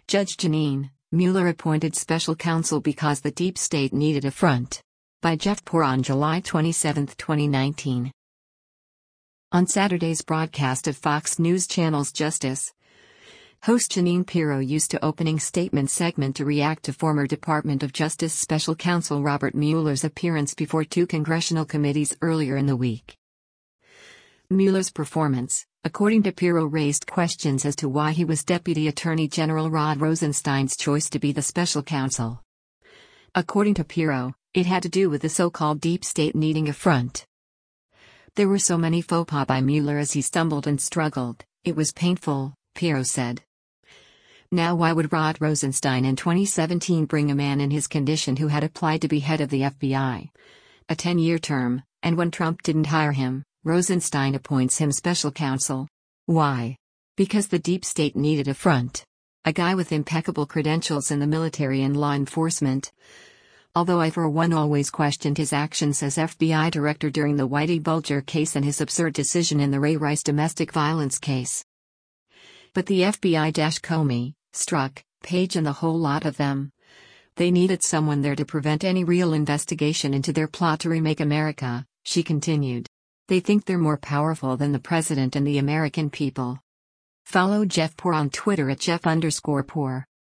Judge Jeanine Mueller appointed special counsel because the deep state needed a front. By Jeff Poor on July 27, 2019. On Saturday's broadcast of Fox News Channel's Justice, host Jeanine Pirro used the opening statement segment to react to former Department of Justice Special Counsel Robert Mueller's appearance before two congressional committees earlier in the week. Mueller's performance, according to Pirro, raised questions as to why he was Deputy Attorney General Rod Rosenstein's choice to be the special counsel. According to Pirro, it had to do with the so-called deep state needing a front. There were so many faux pas by Mueller as he stumbled and struggled, it was painful, Pirro said. Now why would Rod Rosenstein in 2017 bring a man in his condition who had applied to be head of the FBI? A 10-year term, and when Trump didn't hire him, Rosenstein appoints him special counsel. Why? Because the deep state needed a front. A guy with impeccable credentials in the military and law enforcement. Although I for one always questioned his actions as FBI director during the Whitey Bulger case and his absurd decision in the Ray Rice domestic violence case. But the FBI-Comey, Strzok, Page and the whole lot of them. They needed someone there to prevent any real investigation into their plot to remake America, she continued. They think they're more powerful than the president and the American people. Follow Jeff Poor on Twitter at Jeff_Poor.